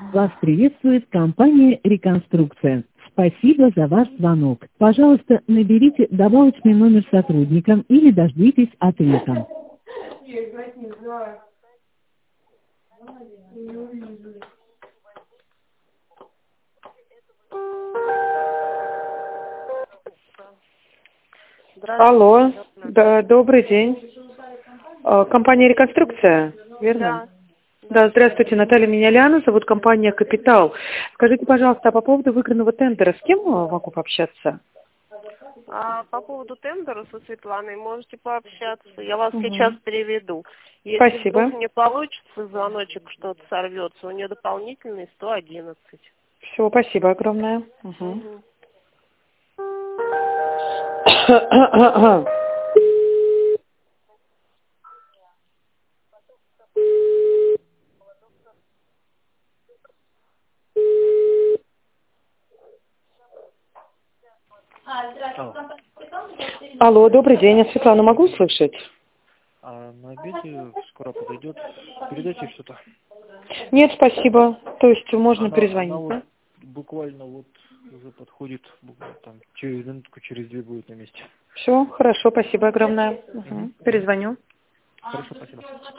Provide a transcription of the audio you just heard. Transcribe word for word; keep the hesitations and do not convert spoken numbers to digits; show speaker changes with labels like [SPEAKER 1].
[SPEAKER 1] Вас приветствует компания «Реконструкция». Спасибо за ваш звонок. Пожалуйста, наберите добавочный номер сотрудника или дождитесь ответа. Алло, да, добрый день. А, Компания «Реконструкция», верно?
[SPEAKER 2] Да.
[SPEAKER 1] Да, здравствуйте, Наталья, меня Лиана, зовут компания «Капитал». Скажите, пожалуйста, а по поводу выигранного тендера, с кем я могу пообщаться?
[SPEAKER 2] А по поводу тендера со Светланой можете пообщаться. Я вас
[SPEAKER 1] Угу.
[SPEAKER 2] сейчас переведу. Если
[SPEAKER 1] Спасибо.
[SPEAKER 2] вдруг не получится, звоночек что-то сорвется, у нее дополнительный сто одиннадцать.
[SPEAKER 1] Все, спасибо огромное. Угу.
[SPEAKER 2] Угу.
[SPEAKER 3] Алло.
[SPEAKER 1] Алло, добрый день, я Светлану могу услышать?
[SPEAKER 3] А на обеде скоро подойдет. Передайте что-то.
[SPEAKER 1] Нет, спасибо. То есть можно
[SPEAKER 3] Она,
[SPEAKER 1] перезвонить,
[SPEAKER 3] она вот
[SPEAKER 1] да?
[SPEAKER 3] буквально вот уже подходит, буквально там через минутку, через две будет на месте.
[SPEAKER 1] Все, хорошо, спасибо огромное. Угу.
[SPEAKER 3] Мгм.
[SPEAKER 1] Перезвоню.
[SPEAKER 3] Хорошо, спасибо.